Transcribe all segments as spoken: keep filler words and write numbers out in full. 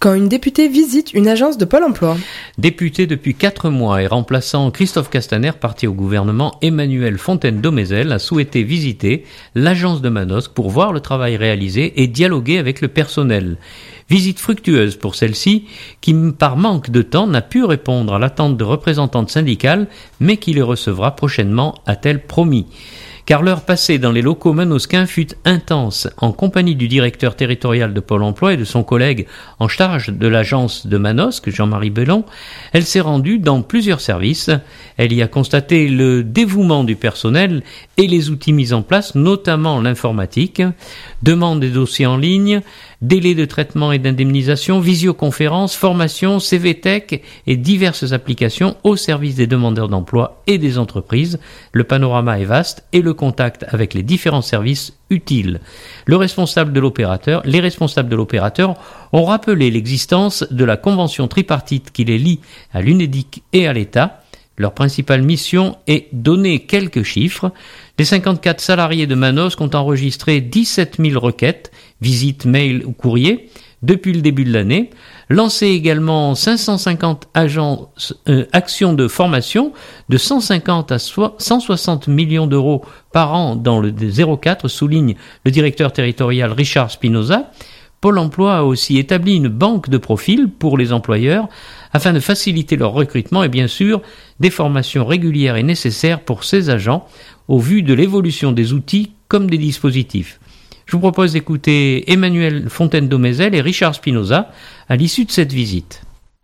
Quand une députée visite une agence de Pôle emploi. Député depuis quatre mois et remplaçant Christophe Castaner, parti au gouvernement, Emmanuel Fontaine-Domézel a souhaité visiter l'agence de Manosque pour voir le travail réalisé et dialoguer avec le personnel. Visite fructueuse pour celle-ci, qui par manque de temps n'a pu répondre à l'attente de représentantes syndicales, mais qui les recevra prochainement, a-t-elle promis. Car l'heure passée dans les locaux manosquins fut intense. En compagnie du directeur territorial de Pôle emploi et de son collègue en charge de l'agence de Manosque, Jean-Marie Bellon, elle s'est rendue dans plusieurs services. Elle y a constaté le dévouement du personnel et les outils mis en place, notamment l'informatique, demande des dossiers en ligne, délais de traitement et d'indemnisation, visioconférence, formation, C V Tech et diverses applications au service des demandeurs d'emploi et des entreprises. Le panorama est vaste et le contact avec les différents services utiles. Le responsable de l'opérateur, les responsables de l'opérateur ont rappelé l'existence de la convention tripartite qui les lie à l'UNEDIC et à l'État. Leur principale mission est donner quelques chiffres. Les cinquante-quatre salariés de Manosque ont enregistré dix-sept mille requêtes, visites, mails ou courriers, depuis le début de l'année. Lancé également cinq cent cinquante agences, euh, actions de formation de cent cinquante à cent soixante millions d'euros par an dans le zéro quatre, souligne le directeur territorial Richard Spinoza. Pôle emploi a aussi établi une banque de profils pour les employeurs afin de faciliter leur recrutement et bien sûr des formations régulières et nécessaires pour ces agents au vu de l'évolution des outils comme des dispositifs. Je vous propose d'écouter Emmanuel Fontaine-Domézel et Richard Spinoza à l'issue de cette visite.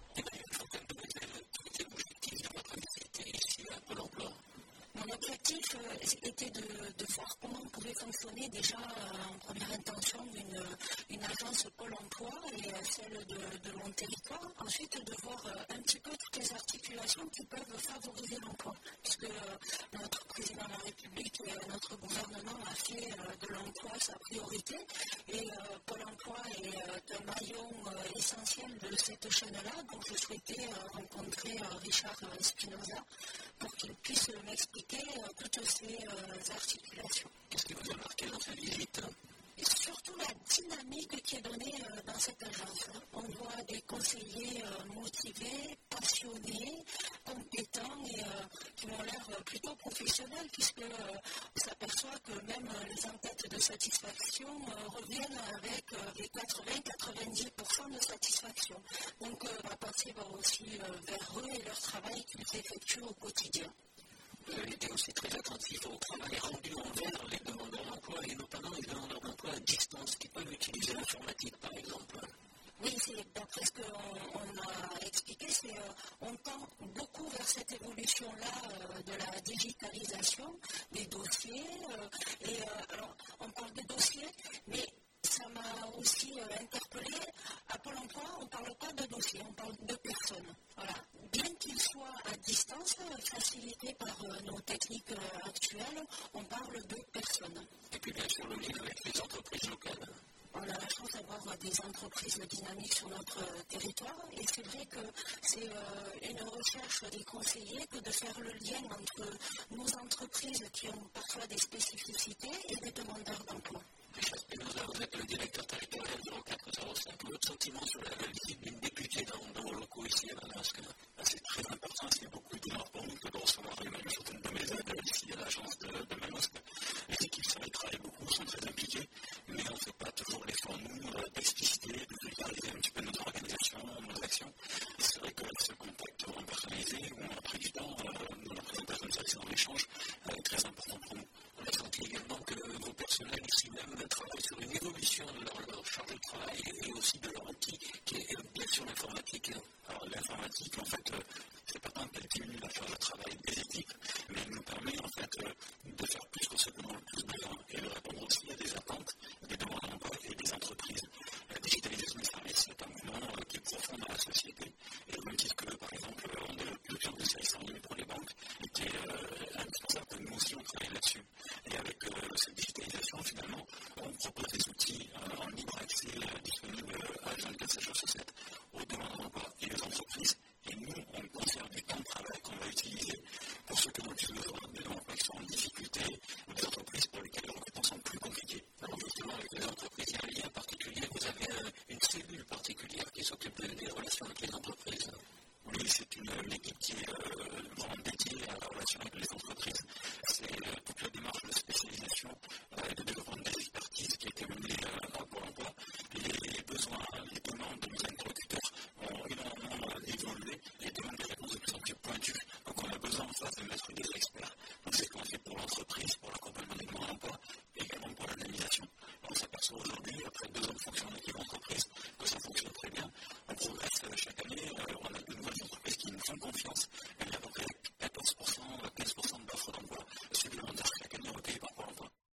Mon objectif était de, de voir comment pouvait fonctionner déjà en première intention une, une agence Pôle emploi et celle de, de mon territoire. Ensuite, de voir un petit peu toutes les articulations qui peuvent favoriser l'emploi, puisque notre président de la République et notre gouvernement a fait de l'emploi sa priorité et Pôle emploi est un maillon essentiel de cette chaîne-là. Donc, je souhaitais rencontrer Richard Spinoza pour qu'il puisse m'expliquer toutes ces articulations. Qu'est-ce qui vous a marqué dans cette visite ? Et surtout la dynamique qui est donnée dans cette agence. On voit des conseillers motivés, passionnés, compétents et qui ont l'air plutôt professionnels, puisqu'on s'aperçoit que même les enquêtes de satisfaction reviennent avec les quatre-vingts à quatre-vingt-dix pour cent de satisfaction. Donc ma pensée va aussi vers eux et leur travail qu'ils effectuent au quotidien. Vous avez été aussi très attentif au travail rendu envers les demandeurs d'emploi et notamment les demandeurs d'emploi à distance qui peuvent utiliser l'informatique par exemple. Oui, c'est, d'après ce qu'on a expliqué, c'est, euh, on tend beaucoup vers cette évolution-là euh, de la digitalisation des dossiers. Euh, et euh, alors, on parle de dossiers, mais ça m'a aussi euh, interpellé. À Pôle emploi, on ne parle pas de dossiers, on parle de personnes. Voilà. Bien qu'ils soient à distance, facilités par euh, nos techniques euh, actuelles, on parle de personnes. Et puis bien sûr le lien avec les entreprises locales. On a la chance d'avoir des entreprises dynamiques sur notre territoire et c'est vrai que c'est euh, une recherche des conseillers que de faire le lien entre nos entreprises qui ont parfois des spécificités et des demandeurs d'emploi. Richard Spinoza, vous êtes le directeur territorial zéro quatre zéro cinq. Votre sentiment sur la visite d'une députée dans, dans vos locaux ici à Manosque? C'est très important, c'est beaucoup d'honneur pour nous que de recevoir Emmanuel Fontaine-Domézel ici à l'agence de, de Manosque. Les équipes, ça y travaillent beaucoup, sont très impliquées, mais on ne fait pas toujours l'effort, nous, d'expliciter, de vulgariser un petit peu nos organisations, nos actions. Et c'est vrai que ce contact en personnalisé ou en pris du temps dans la présentation de services dans l'échange est très important pour nous. On a senti également que vos personnels ici même travaillent sur une évolution de leur, leur charge de travail et aussi de leur outil qui est bien sûr l'informatique. Alors l'informatique, en fait, c'est pas tant qu'elle diminue la charge de travail des équipes, mais elle nous permet en fait de faire plus que ce que l'on a le plus besoin et de répondre aussi à des attentes des demandeurs d'emploi et des entreprises. La digitalisation des services, c'est un mouvement qui est profond dans la société. Et au même titre que, par exemple, on développe l'option de services en ligne pour les banques, et qui est euh, indispensable que nous aussi on travaille là-dessus. Et avec euh, cette digitalisation, finalement, on propose des outils euh, en libre accès euh, disponibles à vingt-quatre heures sur sept aux demandeurs d'emploi et aux entreprises. Et nous, on conserve du temps de travail qu'on va utiliser pour ceux que nous utilisons, des emplois qui sont en difficulté ou des entreprises pour lesquelles les recrutements sont plus compliqués. s'occupe des relations avec les entreprises. Oui, c'est une, une équipe qui est euh, vraiment dédiée à la relation avec les entreprises. C'est euh, toute la démarche de spécialisation et euh, de développement des expertises qui a été menée euh, à Pôle emploi. Et les besoins, les demandes de nos interlocuteurs ont énormément euh, évolué et demandent des réponses de plus en plus pointues. Donc on a besoin en face de mettre des experts